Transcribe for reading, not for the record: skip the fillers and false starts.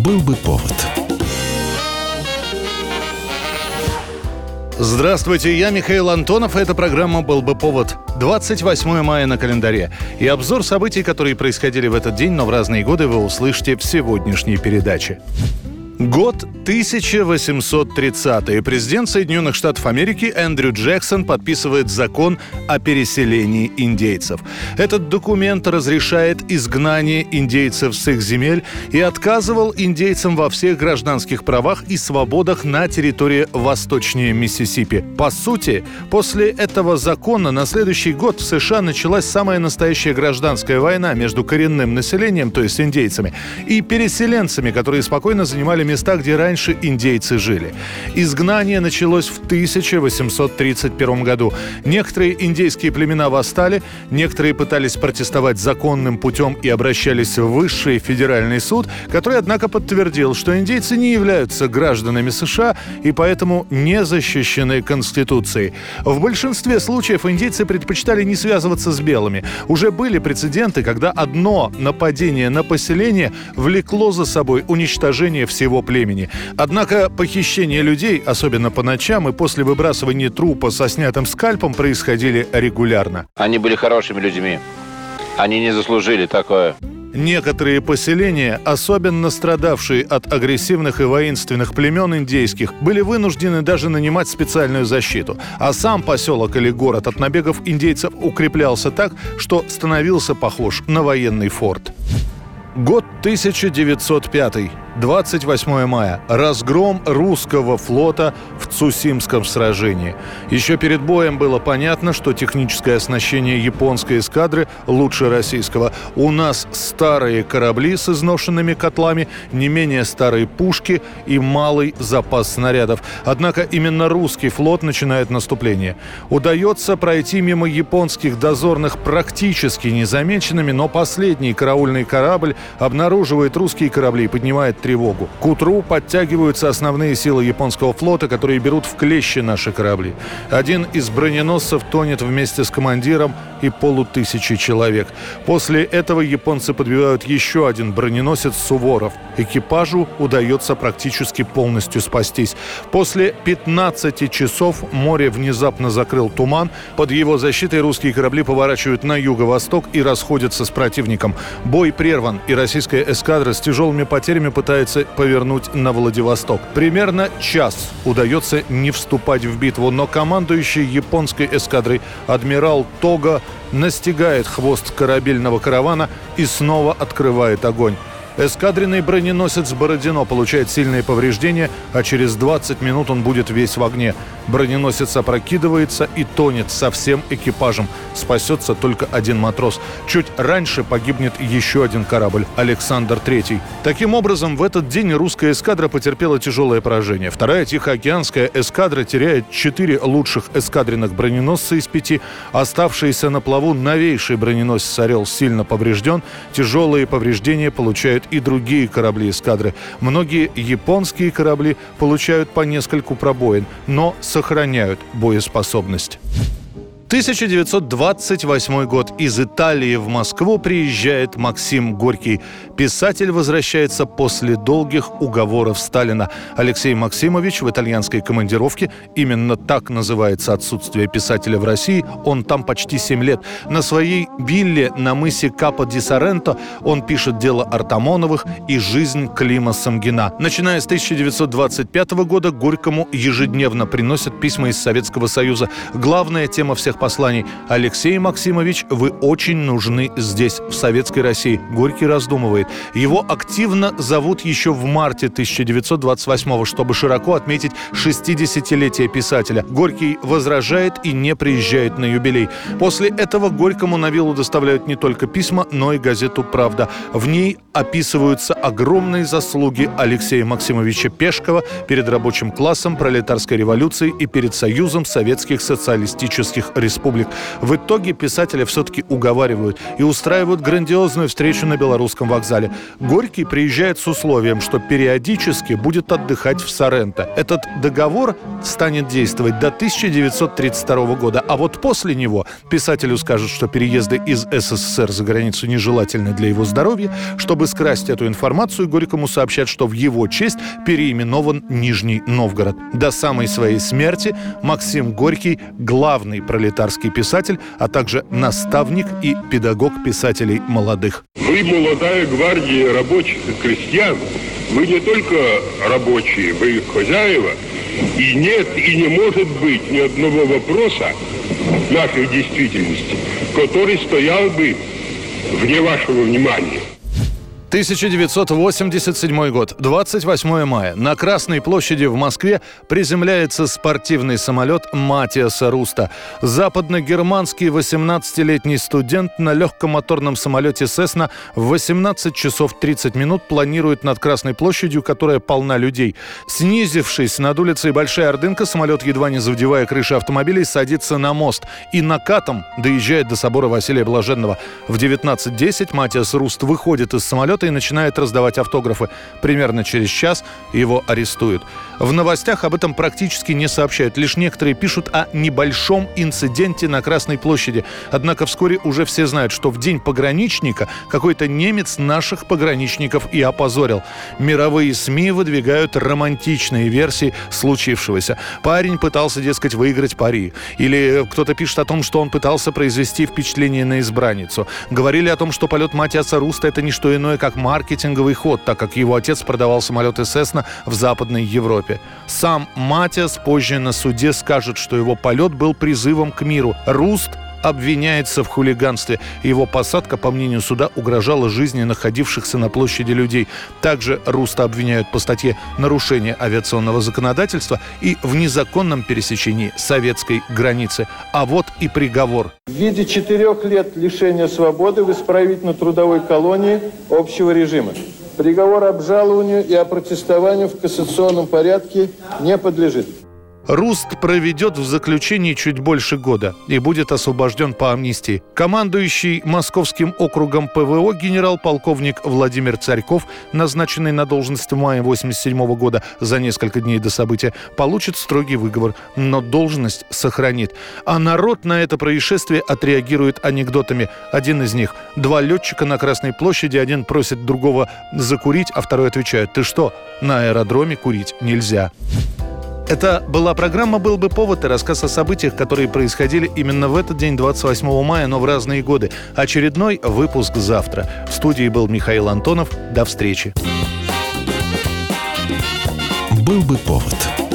Был бы повод. Здравствуйте, я Михаил Антонов, и эта программа «Был бы повод». 28 мая на календаре. И обзор событий, которые происходили в этот день, но в разные годы, вы услышите в сегодняшней передаче. Год 1830. Президент Соединенных Штатов Америки Эндрю Джексон подписывает закон о переселении индейцев. Этот документ разрешает изгнание индейцев с их земель и отказывал индейцам во всех гражданских правах и свободах на территории восточнее Миссисипи. По сути, после этого закона на следующий год в США началась самая настоящая гражданская война между коренным населением, то есть индейцами, и переселенцами, которые спокойно занимали места, где раньше индейцы жили. Изгнание началось в 1831 году. Некоторые индейские племена восстали, некоторые пытались протестовать законным путем и обращались в высший федеральный суд, который, однако, подтвердил, что индейцы не являются гражданами США и поэтому не защищены Конституцией. В большинстве случаев индейцы предпочитали не связываться с белыми. Уже были прецеденты, когда одно нападение на поселение влекло за собой уничтожение всего племени. Однако похищение людей, особенно по ночам и после выбрасывания трупа со снятым скальпом, происходили регулярно. Они были хорошими людьми. Они не заслужили такое. Некоторые поселения, особенно страдавшие от агрессивных и воинственных племен индейских, были вынуждены даже нанимать специальную защиту. А сам поселок или город от набегов индейцев укреплялся так, что становился похож на военный форт. Год 1905. 28 мая. Разгром русского флота в Цусимском сражении. Еще перед боем было понятно, что техническое оснащение японской эскадры лучше российского. У нас старые корабли с изношенными котлами, не менее старые пушки и малый запас снарядов. Однако именно русский флот начинает наступление. Удается пройти мимо японских дозорных практически незамеченными, но последний караульный корабль обнаруживает русские корабли и поднимает тревогу. К утру подтягиваются основные силы японского флота, которые берут в клещи наши корабли. Один из броненосцев тонет вместе с командиром и 500 человек. После этого японцы подбивают еще один броненосец «Суворов». Экипажу удается практически полностью спастись. После 15 часов море внезапно закрыл туман. Под его защитой русские корабли поворачивают на юго-восток и расходятся с противником. Бой прерван, и российская эскадра с тяжелыми потерями пытается повернуть на Владивосток. Примерно час удается не вступать в битву, но командующий японской эскадрой адмирал Тога настигает хвост корабельного каравана и снова открывает огонь. Эскадренный броненосец «Бородино» получает сильные повреждения, а через 20 минут он будет весь в огне. Броненосец опрокидывается и тонет со всем экипажем. Спасется только один матрос. Чуть раньше погибнет еще один корабль – «Александр III». Таким образом, в этот день русская эскадра потерпела тяжелое поражение. Вторая Тихоокеанская эскадра теряет 4 лучших эскадренных броненосца из 5. Оставшийся на плаву новейший броненосец «Орел» сильно поврежден. Тяжелые повреждения получают и другие корабли эскадры. Многие японские корабли получают по нескольку пробоин, но сохраняют боеспособность. 1928 год. Из Италии в Москву приезжает Максим Горький. Писатель возвращается после долгих уговоров Сталина. Алексей Максимович в итальянской командировке. Именно так называется отсутствие писателя в России. Он там почти 7 лет. На своей вилле на мысе Капо-ди-Соренто он пишет «Дело Артамоновых» и «Жизнь Клима Самгина». Начиная с 1925 года Горькому ежедневно приносят письма из Советского Союза. Главная тема всех посланий: «Алексей Максимович, вы очень нужны здесь, в Советской России». Горький раздумывает. Его активно зовут еще в марте 1928-го, чтобы широко отметить 60-летие писателя. Горький возражает и не приезжает на юбилей. После этого Горькому на виллу доставляют не только письма, но и газету «Правда». В ней описываются огромные заслуги Алексея Максимовича Пешкова перед рабочим классом, пролетарской революцией и перед Союзом Советских Социалистических Республик. республик. В итоге писателя все-таки уговаривают и устраивают грандиозную встречу на Белорусском вокзале. Горький приезжает с условием, что периодически будет отдыхать в Соренто. Этот договор станет действовать до 1932 года, а вот после него писателю скажут, что переезды из СССР за границу нежелательны для его здоровья. Чтобы скрасть эту информацию, Горькому сообщат, что в его честь переименован Нижний Новгород. До самой своей смерти Максим Горький – главный пролетарский писатель, а также наставник и педагог писателей молодых. Вы молодая гвардия рабочих и крестьян. Вы не только рабочие, вы их хозяева. И нет, и не может быть ни одного вопроса нашей действительности, который стоял бы вне вашего внимания. 1987 год, 28 мая. На Красной площади в Москве приземляется спортивный самолет Матиаса Руста. Западногерманский 18-летний студент на легкомоторном самолете «Сесна» в 18 часов 30 минут планирует над Красной площадью, которая полна людей. Снизившись над улицей Большая Ордынка, самолет, едва не задевая крыши автомобилей, садится на мост и накатом доезжает до собора Василия Блаженного. В 19:10 Матиас Руст выходит из самолета и начинает раздавать автографы. Примерно через час его арестуют. В новостях об этом практически не сообщают. Лишь некоторые пишут о небольшом инциденте на Красной площади. Однако вскоре уже все знают, что в день пограничника какой-то немец наших пограничников и опозорил. Мировые СМИ выдвигают романтичные версии случившегося. Парень пытался, дескать, выиграть пари. Или кто-то пишет о том, что он пытался произвести впечатление на избранницу. Говорили о том, что полет Матиаса Руста – это не что иное, как маркетинговый ход, так как его отец продавал самолеты «Сесна» в Западной Европе. Сам Матиас позже на суде скажет, что его полет был призывом к миру. Руст обвиняется в хулиганстве. Его посадка, по мнению суда, угрожала жизни находившихся на площади людей. Также Руста обвиняют по статье «Нарушение авиационного законодательства» и в незаконном пересечении советской границы. А вот и приговор. В виде 4 лет лишения свободы в исправительно-трудовой колонии общего режима. Приговор обжалованию и опротестованию в кассационном порядке не подлежит. Руст проведет в заключении чуть больше года и будет освобожден по амнистии. Командующий Московским округом ПВО генерал-полковник Владимир Царьков, назначенный на должность в мае 1987 года за несколько дней до события, получит строгий выговор, но должность сохранит. А народ на это происшествие отреагирует анекдотами. Один из них: 2 летчика на Красной площади, один просит другого закурить, а второй отвечает: «Ты что, на аэродроме курить нельзя». Это была программа «Был бы повод» и рассказ о событиях, которые происходили именно в этот день, 28 мая, но в разные годы. Очередной выпуск завтра. В студии был Михаил Антонов. До встречи. «Был бы повод».